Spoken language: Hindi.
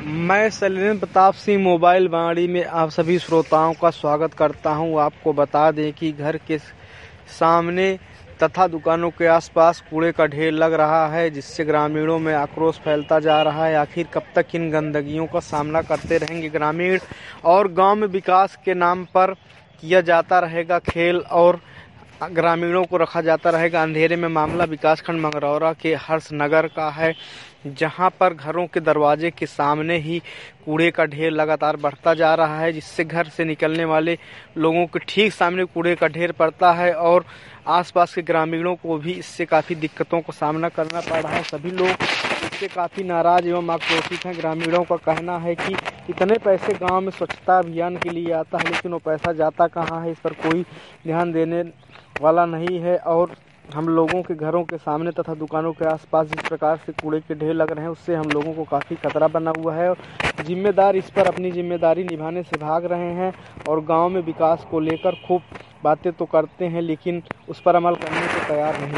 मैं शैलेंद्र प्रताप सिंह मोबाइल वाणी में आप सभी श्रोताओं का स्वागत करता हूं। आपको बता दें कि घर के सामने तथा दुकानों के आसपास कूड़े का ढेर लग रहा है, जिससे ग्रामीणों में आक्रोश फैलता जा रहा है। आखिर कब तक इन गंदगियों का सामना करते रहेंगे ग्रामीण, और गांव में विकास के नाम पर किया जाता रहेगा खेल और ग्रामीणों को रखा जाता रहेगा अंधेरे में। मामला विकासखंड मंगरौरा के हर्षनगर का है, जहां पर घरों के दरवाजे के सामने ही कूड़े का ढेर लगातार बढ़ता जा रहा है, जिससे घर से निकलने वाले लोगों के ठीक सामने कूड़े का ढेर पड़ता है और आसपास के ग्रामीणों को भी इससे काफ़ी दिक्कतों का सामना करना पड़ रहा है। सभी लोग इससे काफ़ी नाराज एवं आक्रोशित हैं। ग्रामीणों का कहना है कि इतने पैसे गांव में स्वच्छता अभियान के लिए आता है, लेकिन वो पैसा जाता कहाँ है, इस पर कोई ध्यान देने वाला नहीं है। और हम लोगों के घरों के सामने तथा दुकानों के आसपास जिस प्रकार से कूड़े के ढेर लग रहे हैं, उससे हम लोगों को काफ़ी खतरा बना हुआ है। जिम्मेदार इस पर अपनी जिम्मेदारी निभाने से भाग रहे हैं और गांव में विकास को लेकर खूब बातें तो करते हैं, लेकिन उस पर अमल करने को तैयार नहीं।